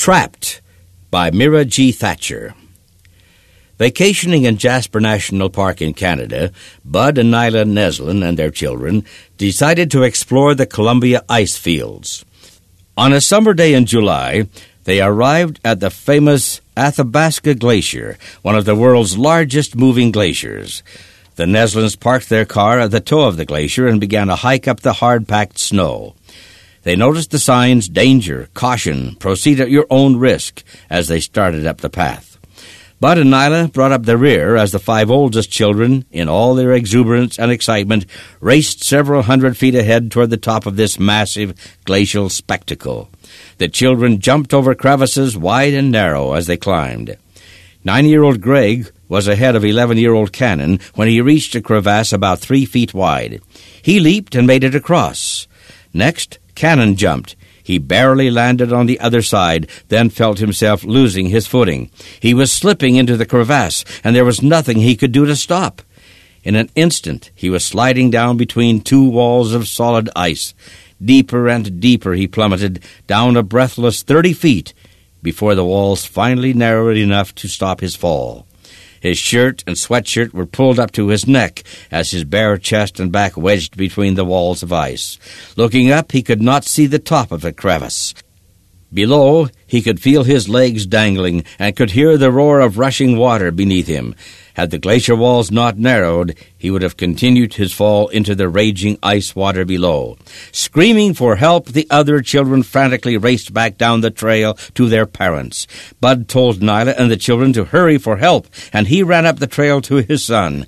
Trapped by Mira G. Thatcher. Vacationing in Jasper National Park in Canada, Bud and Nyla Neslin and their children decided to explore the Columbia ice fields. On a summer day in July, they arrived at the famous Athabasca Glacier, one of the world's largest moving glaciers. The Neslins parked their car at the toe of the glacier and began a hike up the hard-packed snow. They noticed the signs, danger, caution, proceed at your own risk, as they started up the path. Bud and Nyla brought up the rear as the 5 oldest children, in all their exuberance and excitement, raced several hundred feet ahead toward the top of this massive glacial spectacle. The children jumped over crevices wide and narrow as they climbed. 9-year-old Greg was ahead of 11-year-old Cannon when he reached a crevasse about 3 feet wide. He leaped and made it across. Next, Cannon jumped. He barely landed on the other side, then felt himself losing his footing. He was slipping into the crevasse, and there was nothing he could do to stop. In an instant, he was sliding down between 2 walls of solid ice. Deeper and deeper he plummeted, down a breathless 30 feet, before the walls finally narrowed enough to stop his fall. His shirt and sweatshirt were pulled up to his neck as his bare chest and back wedged between the walls of ice. Looking up, he could not see the top of the crevice. Below, he could feel his legs dangling and could hear the roar of rushing water beneath him. Had the glacier walls not narrowed, he would have continued his fall into the raging ice water below. Screaming for help, the other children frantically raced back down the trail to their parents. Bud told Nyla and the children to hurry for help, and he ran up the trail to his son.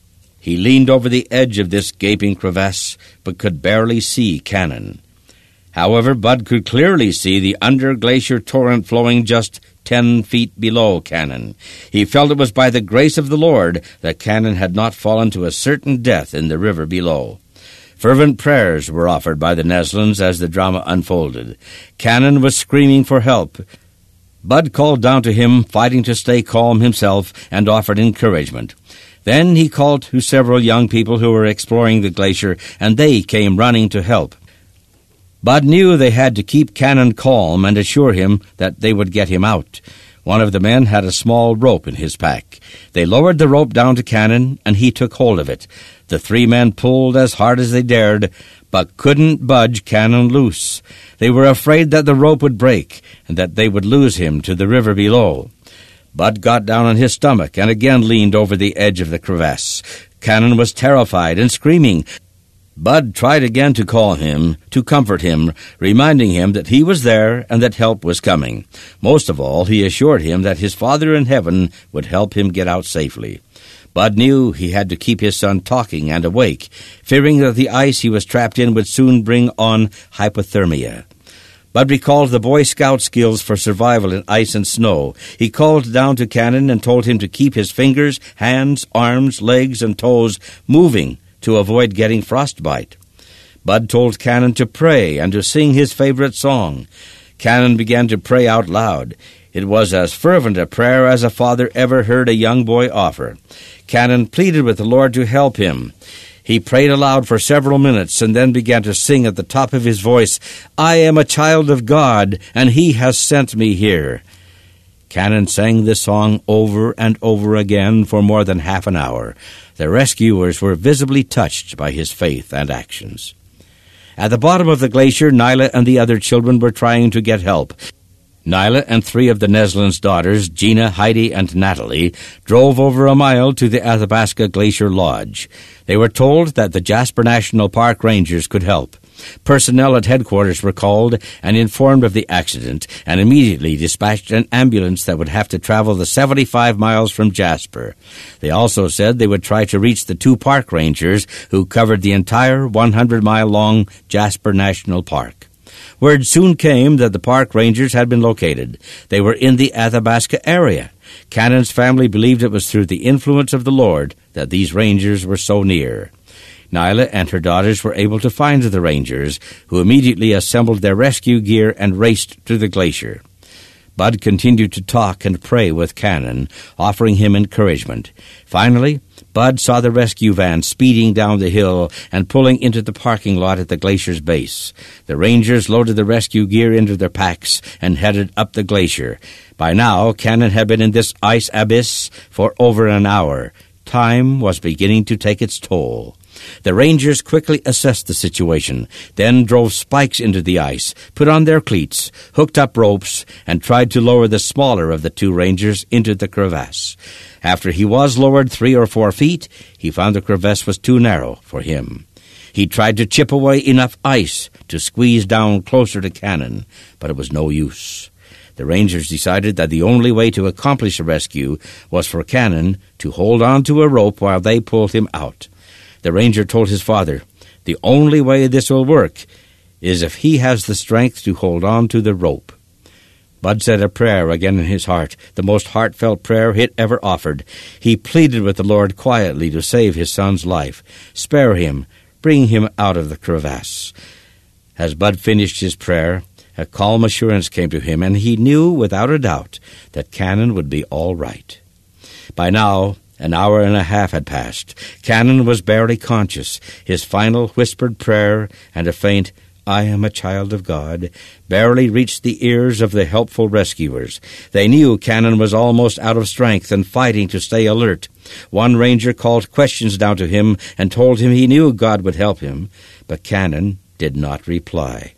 He leaned over the edge of this gaping crevasse, but could barely see Cannon. However, Bud could clearly see the under-glacier torrent flowing just 10 feet below Cannon. He felt it was by the grace of the Lord that Cannon had not fallen to a certain death in the river below. Fervent prayers were offered by the Neslins as the drama unfolded. Cannon was screaming for help. Bud called down to him, fighting to stay calm himself, and offered encouragement. Then he called to several young people who were exploring the glacier, and they came running to help. Bud knew they had to keep Cannon calm and assure him that they would get him out. One of the men had a small rope in his pack. They lowered the rope down to Cannon, and he took hold of it. The 3 men pulled as hard as they dared, but couldn't budge Cannon loose. They were afraid that the rope would break, and that they would lose him to the river below. Bud got down on his stomach and again leaned over the edge of the crevasse. Cannon was terrified and screaming. Bud tried again to call him, to comfort him, reminding him that he was there and that help was coming. Most of all, he assured him that his Father in heaven would help him get out safely. Bud knew he had to keep his son talking and awake, fearing that the ice he was trapped in would soon bring on hypothermia. Bud recalled the Boy Scout skills for survival in ice and snow. He called down to Cannon and told him to keep his fingers, hands, arms, legs, and toes moving to avoid getting frostbite. Bud told Cannon to pray and to sing his favorite song. Cannon began to pray out loud. It was as fervent a prayer as a father ever heard a young boy offer. Cannon pleaded with the Lord to help him. He prayed aloud for several minutes and then began to sing at the top of his voice, "I am a child of God, and He has sent me here." Cannon sang this song over and over again for more than half an hour. The rescuers were visibly touched by his faith and actions. At the bottom of the glacier, Nyla and the other children were trying to get help. Nyla and 3 of the Neslins' daughters, Gina, Heidi, and Natalie, drove over a mile to the Athabasca Glacier Lodge. They were told that the Jasper National Park rangers could help. Personnel at headquarters were called and informed of the accident and immediately dispatched an ambulance that would have to travel the 75 miles from Jasper. They also said they would try to reach the 2 park rangers who covered the entire 100-mile-long Jasper National Park. Word soon came that the park rangers had been located. They were in the Athabasca area. Cannon's family believed it was through the influence of the Lord that these rangers were so near. Nyla and her daughters were able to find the rangers, who immediately assembled their rescue gear and raced to the glacier. Bud continued to talk and pray with Cannon, offering him encouragement. Finally, Bud saw the rescue van speeding down the hill and pulling into the parking lot at the glacier's base. The Rangers loaded the rescue gear into their packs and headed up the glacier. By now, Cannon had been in this ice abyss for over an hour. Time was beginning to take its toll. The Rangers quickly assessed the situation, then drove spikes into the ice, put on their cleats, hooked up ropes, and tried to lower the smaller of the two Rangers into the crevasse. After he was lowered 3 or 4 feet, he found the crevasse was too narrow for him. He tried to chip away enough ice to squeeze down closer to Cannon, but it was no use. The Rangers decided that the only way to accomplish a rescue was for Cannon to hold on to a rope while they pulled him out. The Ranger told his father, "The only way this will work is if he has the strength to hold on to the rope." Bud said a prayer again in his heart, the most heartfelt prayer he'd ever offered. He pleaded with the Lord quietly to save his son's life. Spare him, bring him out of the crevasse. As Bud finished his prayer, a calm assurance came to him, and he knew without a doubt that Cannon would be all right. By now, an hour and a half had passed. Cannon was barely conscious. His final whispered prayer and a faint, "I am a child of God," barely reached the ears of the helpful rescuers. They knew Cannon was almost out of strength and fighting to stay alert. One ranger called questions down to him and told him he knew God would help him, but Cannon did not reply.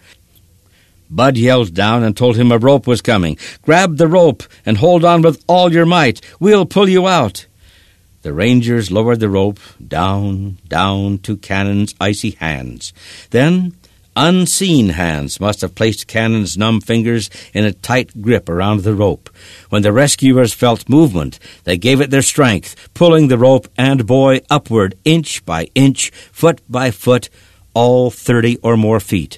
Bud yelled down and told him a rope was coming. "Grab the rope and hold on with all your might. We'll pull you out." The Rangers lowered the rope down to Cannon's icy hands. Then, unseen hands must have placed Cannon's numb fingers in a tight grip around the rope. When the rescuers felt movement, they gave it their strength, pulling the rope and boy upward inch by inch, foot by foot, all 30 or more feet.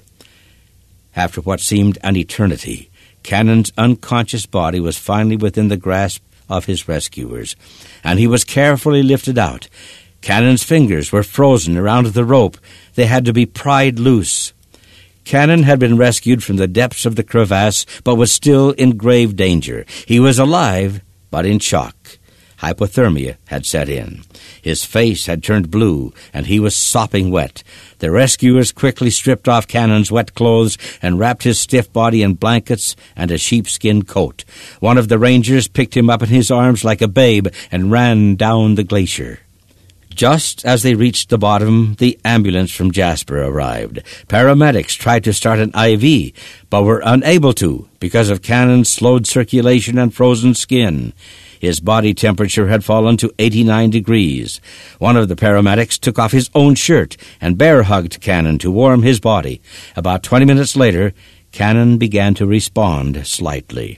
After what seemed an eternity, Cannon's unconscious body was finally within the grasp of his rescuers, and he was carefully lifted out. Cannon's fingers were frozen around the rope. They had to be pried loose. Cannon had been rescued from the depths of the crevasse, but was still in grave danger. He was alive, but in shock. Hypothermia had set in. His face had turned blue, and he was sopping wet. The rescuers quickly stripped off Cannon's wet clothes and wrapped his stiff body in blankets and a sheepskin coat. One of the Rangers picked him up in his arms like a babe and ran down the glacier. Just as they reached the bottom, the ambulance from Jasper arrived. Paramedics tried to start an IV, but were unable to because of Cannon's slowed circulation and frozen skin. His body temperature had fallen to 89 degrees. One of the paramedics took off his own shirt and bear-hugged Cannon to warm his body. About 20 minutes later, Cannon began to respond slightly.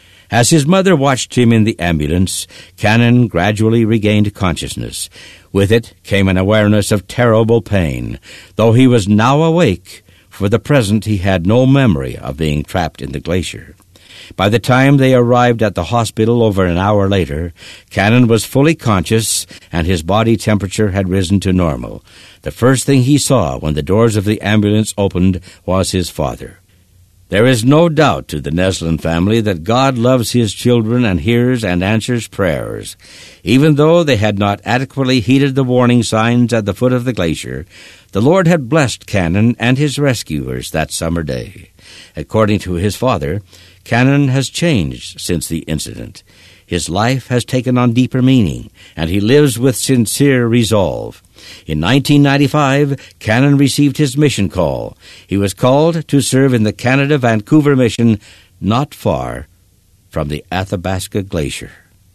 As his mother watched him in the ambulance, Cannon gradually regained consciousness. With it came an awareness of terrible pain. Though he was now awake, for the present he had no memory of being trapped in the glacier. By the time they arrived at the hospital over an hour later, Cannon was fully conscious and his body temperature had risen to normal. The first thing he saw when the doors of the ambulance opened was his father. There is no doubt to the Neslin family that God loves his children and hears and answers prayers. Even though they had not adequately heeded the warning signs at the foot of the glacier, the Lord had blessed Cannon and his rescuers that summer day. According to his father, Cannon has changed since the incident. His life has taken on deeper meaning, and he lives with sincere resolve. In 1995, Cannon received his mission call. He was called to serve in the Canada-Vancouver mission, not far from the Athabasca Glacier.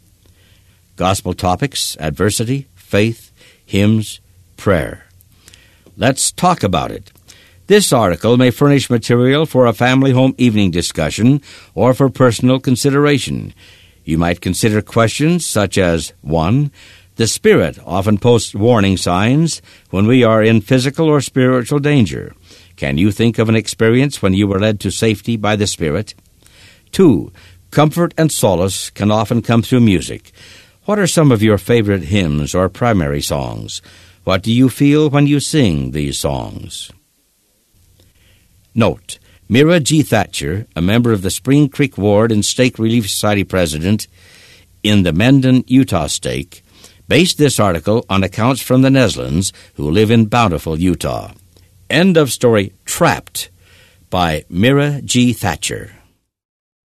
Gospel topics: adversity, faith, hymns, prayer. Let's talk about it. This article may furnish material for a family home evening discussion or for personal consideration. You might consider questions such as 1. The Spirit often posts warning signs when we are in physical or spiritual danger. Can you think of an experience when you were led to safety by the Spirit? 2. Comfort and solace can often come through music. What are some of your favorite hymns or primary songs? What do you feel when you sing these songs? Note: Mira G. Thatcher, a member of the Spring Creek Ward and Stake Relief Society president in the Mendon, Utah stake, based this article on accounts from the Neslins, who live in Bountiful, Utah. End of story. Trapped by Mira G. Thatcher.